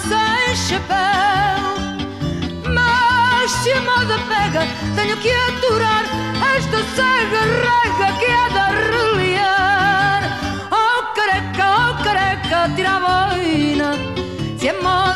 sem chapéu. Mas se a moda pega, tenho que aturar esta cega rega que é da reliar. Oh careca, tira a boina. Se a moda